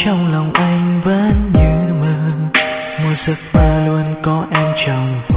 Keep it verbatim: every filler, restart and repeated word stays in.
trong lòng anh vẫn như mơ, một giấc mơ luôn có em trong